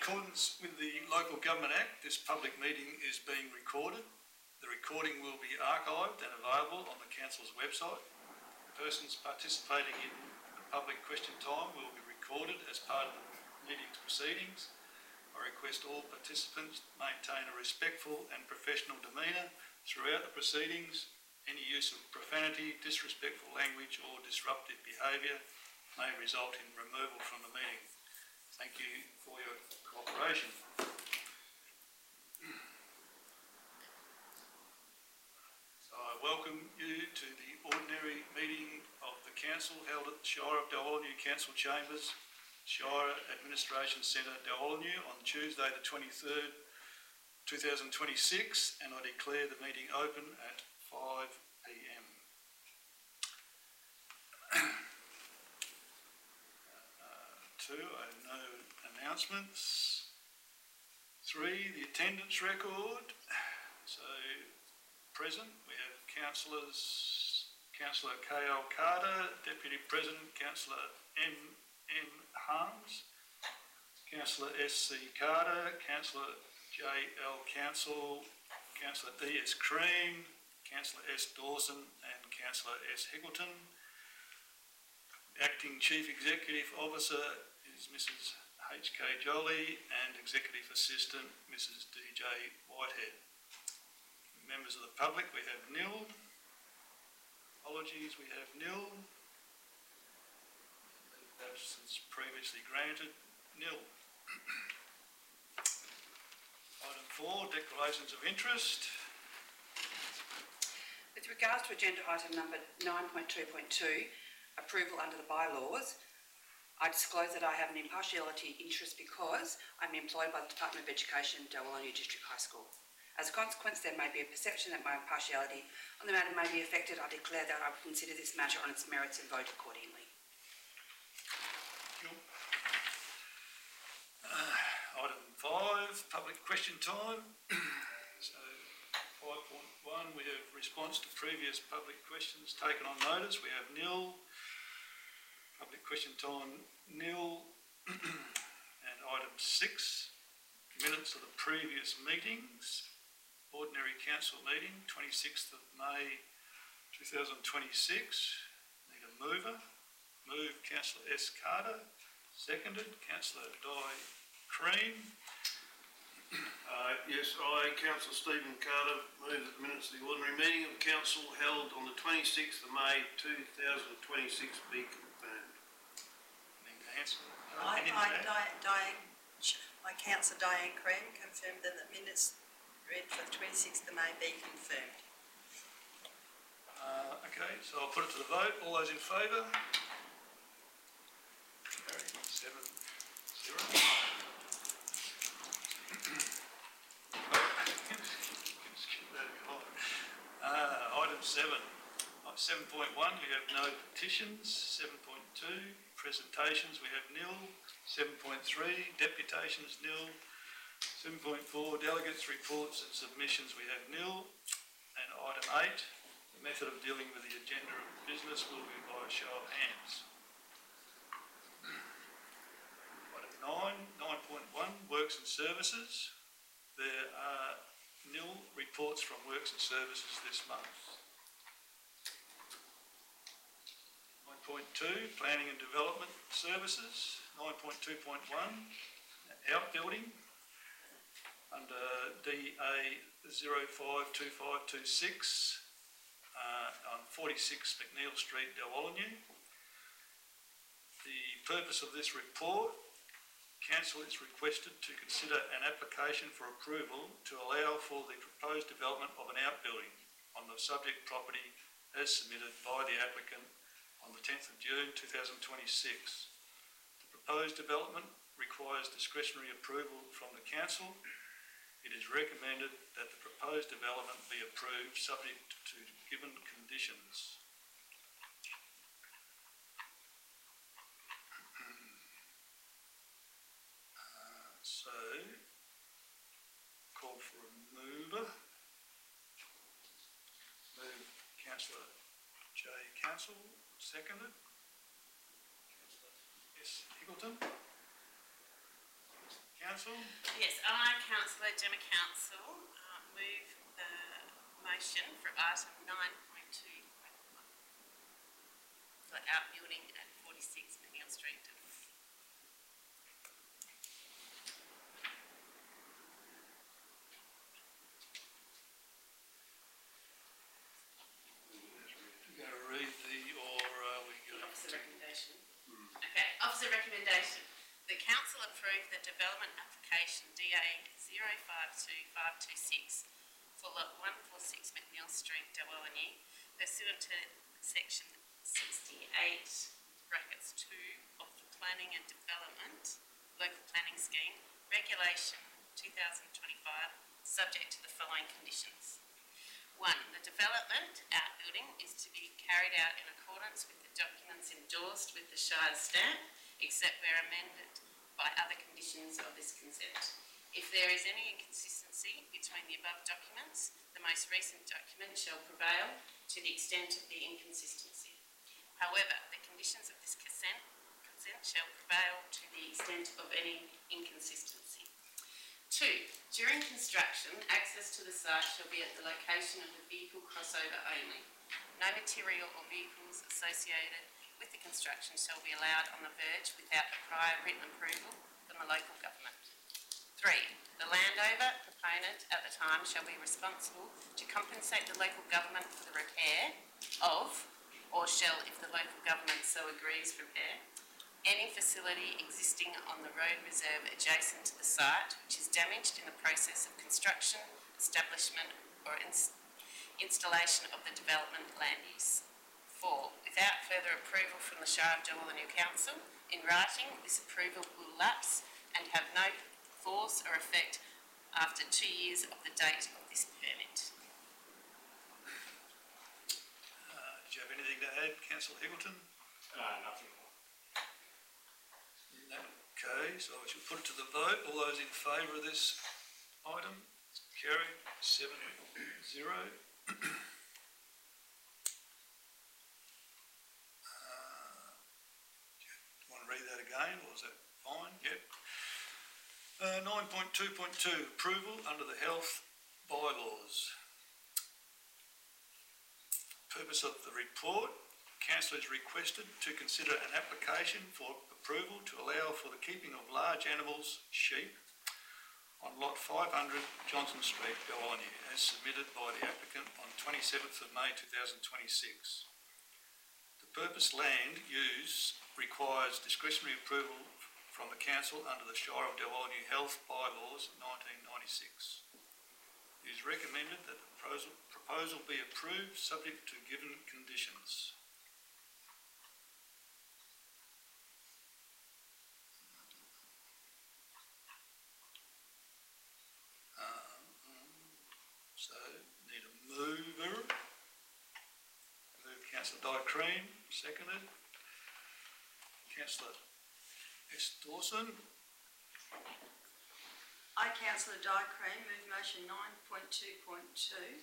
accordance with the Local Government Act, this public meeting is being recorded. The recording will be archived and available on the Council's website. Persons participating in the public question time will be recorded as part of the meeting's proceedings. I request all participants maintain a respectful and professional demeanour throughout the proceedings. Any use of profanity, disrespectful language or disruptive behaviour may result in removal from the meeting. Thank you for your cooperation. So I welcome you to the ordinary meeting of the Council held at the Shire of Dalhousie Council Chambers, Shire Administration Centre, Dalhousie on Tuesday the 23rd, 2026, and I declare the meeting open at 5 p.m. 2, I have no announcements. 3, the attendance record. So, present, we have Councillor K.L. Carter, Deputy President, Councillor M. Harms, Councillor S.C. Carter, Councillor J.L. Council, Councillor D.S. Cream, Councillor S. Dawson and Councillor S. Higgleton. Acting Chief Executive Officer is Mrs. H.K. Jolie and Executive Assistant Mrs. D.J. Whitehead. Members of the public, we have nil. Apologies, we have nil. Absence previously granted, nil. Item 4, declarations of interest. With regards to agenda item number 9.2.2, approval under the bylaws, I disclose that I have an impartiality interest because I'm employed by the Department of Education, Dalhousie District High School. As a consequence, there may be a perception that my impartiality on the matter may be affected. I declare that I will consider this matter on its merits and vote accordingly. Item 5, public question time. So 5.1, we have response to previous public questions taken on notice. We have nil. Public question time, nil. And item 6, minutes of the previous meetings. Ordinary Council meeting, 26th of May 2026. Need a mover. Move Councillor S. Carter. Seconded, Councillor Di Cream. Yes, I, Councillor Stephen Carter, move that the minutes of the ordinary meeting of the Council held on the 26th of May 2026 be confirmed. I, Councillor Diane Cream, confirmed that the minutes read for the 26th of May be confirmed. Okay, so I'll put it to the vote. All those in favour? Carried 7-0. Item 7. 7.1, we have no petitions. 7.2, presentations, we have nil. 7.3, deputations, nil. 7.4, delegates, reports and submissions, we have nil. And item 8, the method of dealing with the agenda of business will be by a show of hands. Item 9.1, works and services. There are nil reports from works and services this month. 9.2, planning and development services. 9.2.1, outbuilding. Under DA 052526 on 46 McNeil Street, Dalhousie. The purpose of this report, Council is requested to consider an application for approval to allow for the proposed development of an outbuilding on the subject property as submitted by the applicant on the 10th of June 2026. The proposed development requires discretionary approval from the Council. It is recommended that the proposed development be approved subject to given conditions. So, call for a mover. Move Councillor J. Council, seconded. Councillor S. Higgleton. Council. Yes, I, Councillor Gemma Council, move the motion for item 9.2 for outbuilding at 46 McNeil Street. We're going to read or are we going Officer recommendation. Okay, officer recommendation. The council approve the development application DA 052526 for lot 146 McNeil Street, Dawelliney, pursuant to section 68 brackets 2 of the Planning and Development Local Planning Scheme Regulation 2025, subject to the following conditions. 1. The development outbuilding is to be carried out in accordance with the documents endorsed with the Shire stamp, except where amended by other conditions of this consent. If there is any inconsistency between the above documents, the most recent document shall prevail to the extent of the inconsistency. However, the conditions of this consent shall prevail to the extent of any inconsistency. 2. During construction, access to the site shall be at the location of the vehicle crossover only. No material or vehicles associated with the construction shall be allowed on the verge without a prior written approval from the local government. 3. The landowner proponent at the time shall be responsible to compensate the local government for the repair of, or shall, if the local government so agrees, repair any facility existing on the road reserve adjacent to the site which is damaged in the process of construction, establishment or installation of the development land use. 4. Without further approval from the Shire of Dawelliney Council, in writing, this approval will lapse and have no force or effect after 2 years of the date of this permit. Did you have anything to add, Councillor Eggleton? Nothing more. Okay, so I shall put it to the vote. All those in favour of this item? Carried 7-0. Want to read that again, or is that fine? Yep. 9.2.2, approval under the health bylaws. Purpose of the report. Council is requested to consider an application for approval to allow for the keeping of large animals, sheep, on lot 500 Johnson Street, Dawelliney, as submitted by the applicant on 27th of May 2026. The purpose land use requires discretionary approval from the council under the Shire of Dawelliney Health Bylaws 1996. It is recommended that the proposal be approved subject to given conditions. So, need a mover. Move Councillor Di-Cream, seconded. Councillor S. Dawson. I, Councillor Di-Cream, move motion 9.2.2,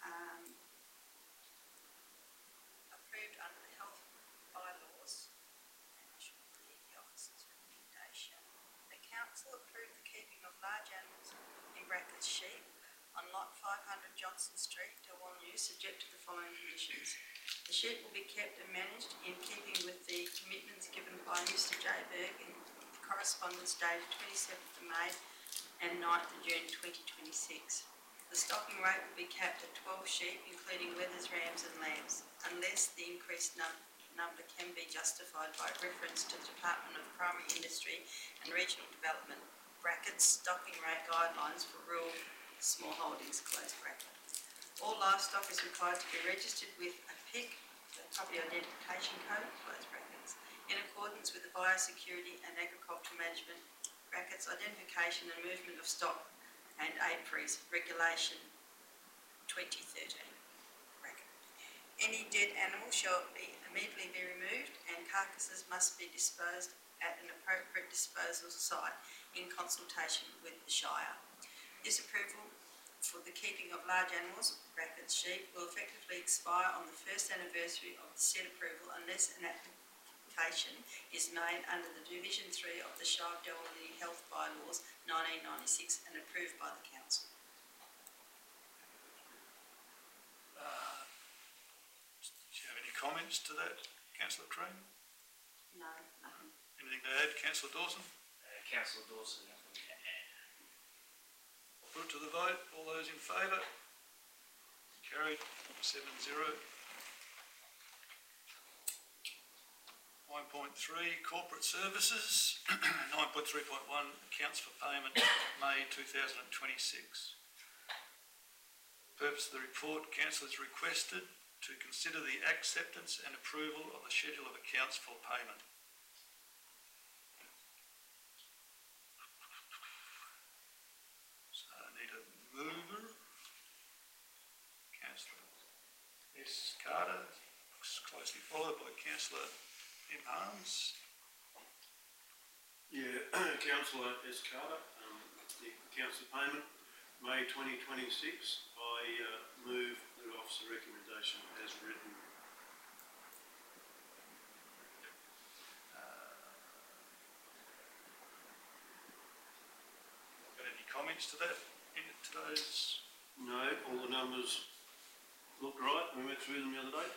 approved under the health bylaws. And I should read the officer's recommendation. The council approved the keeping of large animals, in brackets sheep, on lot 500 Johnson Street, Dawelliney, subject to the following conditions. The sheep will be kept and managed in keeping with the commitments given by Mr. J. Berg in the correspondence dated 27th of May and 9th of June 2026. The stocking rate will be capped at 12 sheep, including wethers, rams and lambs, unless the increased number can be justified by reference to the Department of Primary Industry and Regional Development, brackets, stocking rate guidelines for rural small holdings, close bracket. All livestock is required to be registered with a PIC, the Property Identification Code, close brackets, in accordance with the Biosecurity and Agricultural Management, brackets, identification and movement of stock and APRIS Regulation 2013, bracket. Any dead animal shall immediately be removed and carcasses must be disposed at an appropriate disposal site in consultation with the Shire. This approval for the keeping of large animals, brackets sheep, will effectively expire on the first anniversary of the said approval unless an documentation is made under the Division 3 of the Shire of Delaware Health Bylaws 1996 and approved by the council. Do you have any comments to that, councillor Crean? No, nothing. Anything to add, councillor Dawson? Councillor Dawson, nothing to add. Put it to the vote. All those in favour? Carried 7-0. 9.3 corporate services. 9.3.1 accounts for payment May 2026. Purpose of the report, council is requested to consider the acceptance and approval of the schedule of accounts for payment. So I need a mover. Councillor S. Carter, closely followed by Councillor M. Harms. Yeah, councillor S. Carter, the council payment, May 2026. I move the officer recommendation as written. Got any comments to that, to those? No, all the numbers look right. We went through them the other day.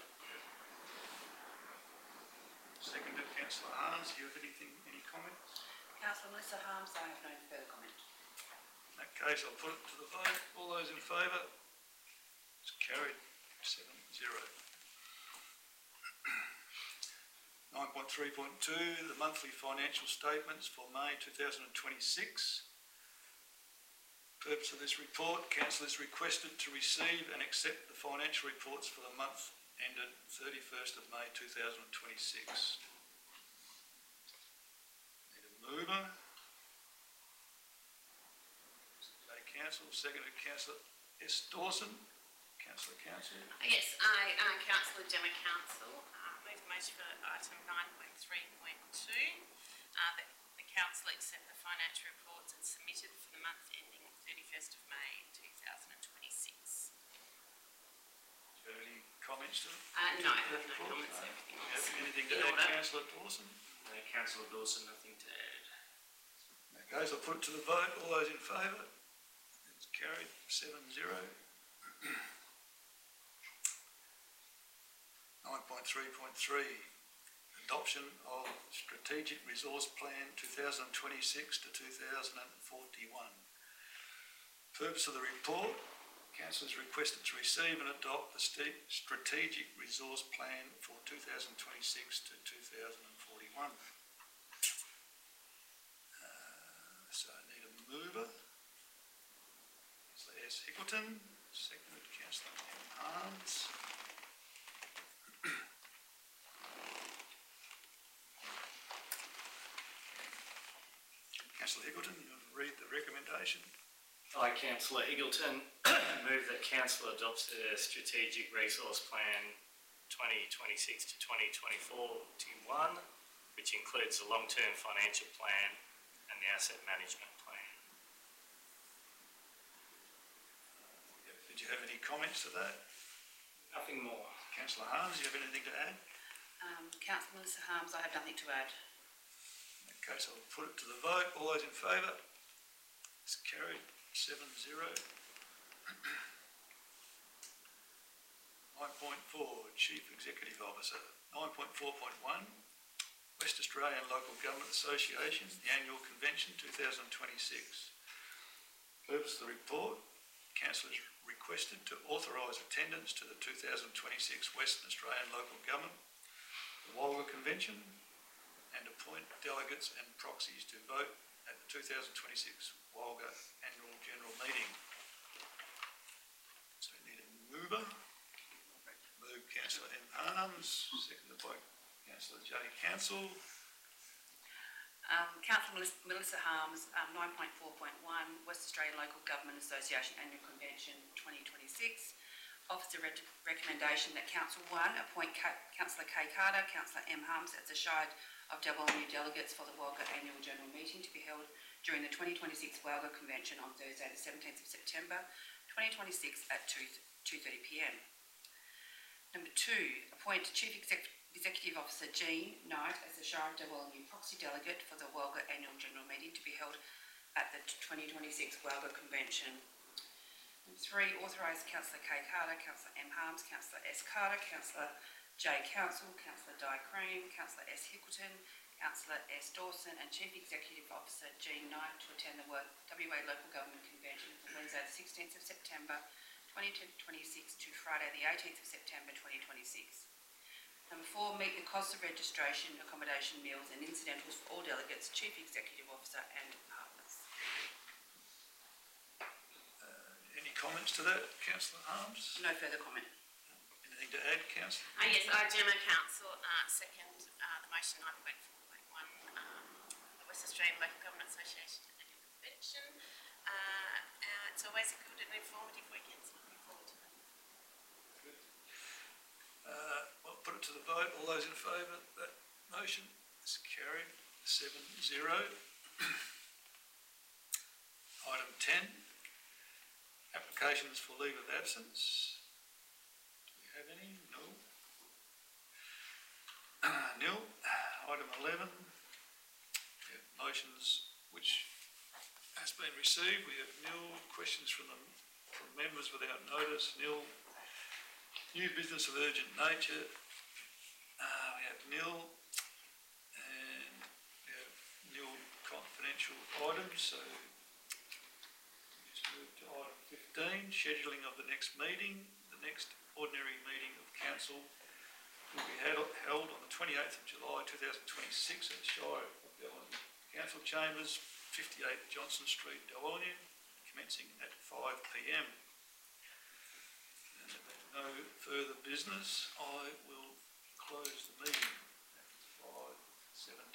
Seconded, Councillor Harms. Do you have anything, any comments? Councillor Melissa Harms, I have no further comment. In that case, I'll put it to the vote. All those in favour? It's carried 7-0. 9.3.2, the monthly financial statements for May 2026. Purpose of this report, council is requested to receive and accept the financial reports for the month ended 31st of May 2026. Need a mover. Day council, seconded Councillor S. Dawson. Councillor Council. Yes, I, Councillor Gemma Council, move motion for item 9.3.2, that the council accept the financial reports as submitted for the month ending 31st of May 2026. Do you have any comments to it? No, I have no comments, everything Do you else. have anything to In add, order. Councillor Dawson? No, Councillor Dawson, nothing to add. In that case, I'll put it to the vote. All those in favour? It's carried 7-0. 9.3.3, adoption of Strategic Resource Plan 2026 to 2041. Purpose of the report, council is requested to receive and adopt the Strategic Resource Plan for 2026 to 2041. So I need a mover. Councillor S. Hickleton, seconded Councillor M. Harms. Councillor Hickleton, you want to read the recommendation? I, Councillor Eagleton, move that council adopts the Strategic Resource Plan 2026 to 2024-1, which includes the long-term financial plan and the asset management plan. Did you have any comments to that? Nothing more. Councillor Harms, do you have anything to add? Councillor Melissa Harms, I have nothing to add. In that case, I'll put it to the vote. All those in favour? It's carried 7-0. 9.4, Chief Executive Officer. 9.4.1, West Australian Local Government Association, the Annual Convention 2026. Purpose of the report, council is requested to authorise attendance to the 2026 Western Australian Local Government, the Walga Convention, and appoint delegates and proxies to vote at the 2026 Walga Annual General Meeting. So we need a mover. Move Councillor M. Harms, seconded by Councillor J. Council. Councillor Melissa Harms, 9.4.1, West Australian Local Government Association Annual Convention 2026. Officer recommendation that Council 1 appoint Councillor K. Carter, Councillor M. Harms as the Shire of Delaware delegates for the Walga Annual General Meeting to be held during the 2026 Walga Convention on Thursday the 17th of September 2026 at 2:30 p.m. Number 2, appoint Chief Executive Officer Jean Knight as the Shire of Dalwellinu proxy delegate for the Walga Annual General Meeting to be held at the 2026 Walga Convention. And 3, authorise Councillor Kay Carter, Councillor M Harms, Councillor S Carter, Councillor J Council, Councillor Di Cream, Councillor S Hickleton, Councillor S Dawson and Chief Executive Officer Jean Knight to attend the WA Local Government Convention from Wednesday the 16th of September 2026 to Friday the 18th of September 2026. Number 4, meet the costs of registration, accommodation, meals and incidentals for all delegates, Chief Executive Officer and partners. Any comments to that, Councillor Harms? No further comment. Anything to add, Councillor? Yes, I, General Council, second the motion 9.4.1, the West Australian Local Government Association Annual Convention. It's always a good and informative weekend, so looking forward to it. I'll put it to the vote. All those in favour, that motion is carried 7-0. Item 10, applications for leave of absence. Do we have any? No. Nil. Item 11, we have motions which has been received. We have nil. Questions from members without notice. Nil. New business of urgent nature, we have nil, and we have nil confidential items, so we just move to item 15, scheduling of the next meeting. The next ordinary meeting of council will be held on the 28th of July 2026 at Shire of Dalwellinu Council Chambers, 58 Johnson Street, Dalwellinu, commencing at 5 p.m. No further business, I will close the meeting at 5:17.